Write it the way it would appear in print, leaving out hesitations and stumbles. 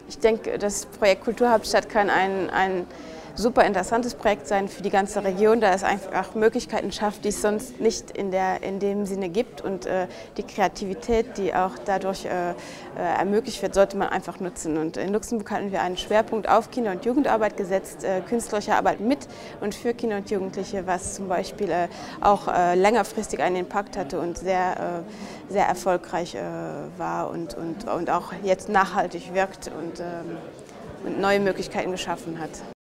Ich denke, das Projekt Kulturhauptstadt kann ein super interessantes Projekt sein für die ganze Region, da es einfach Möglichkeiten schafft, die es sonst nicht in dem Sinne gibt. Und die Kreativität, die auch dadurch ermöglicht wird, sollte man einfach nutzen. Und in Luxemburg hatten wir einen Schwerpunkt auf Kinder- und Jugendarbeit gesetzt, künstlerische Arbeit mit und für Kinder und Jugendliche, was zum Beispiel auch längerfristig einen Impact hatte und sehr erfolgreich war und auch jetzt nachhaltig wirkt und neue Möglichkeiten geschaffen hat.